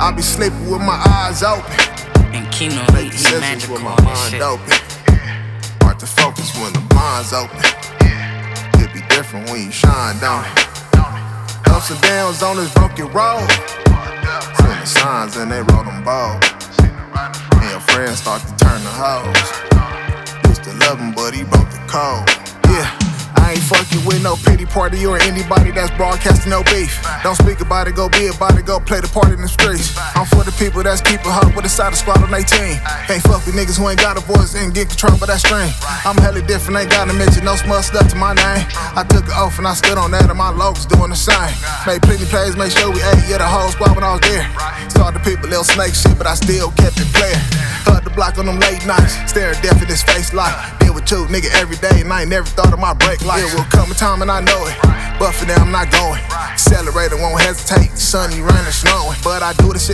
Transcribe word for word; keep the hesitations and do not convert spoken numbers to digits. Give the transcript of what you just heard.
I be sleeping with my eyes open. And Kino, Make he, he decisions magical with my on this mind shit. open. Hard to focus when the mind's open. It be different when you shine, don't it? Ups and downs on this broken road. Seen the signs and they wrote them bold. And your friends start to turn to hoes. Used to love him, but he broke the code. Yeah, I ain't fucking with no pity party or anybody that's broadcasting no beef. Don't speak about it, go be about it, go play the part in the streets. I'm for the people that's keeping hard with a side of squad on their team. Can't fuck with niggas who ain't got a voice and get control of that stream. I'm hella different, ain't gotta mention no small stuff to my name. I took an oath and I stood on that and my locals doing the same. Made plenty plays, make sure we ate, yeah, the whole squad when I was there. Started people, little snake shit, but I still kept it playing. Hug the block on them late nights, staring death in his face like deal with you, nigga, every day, and I ain't never thought of my break life. It will come a time and I know it, but for now I'm not going. Accelerator, won't hesitate, sunny, raining, snowing, but I do the shit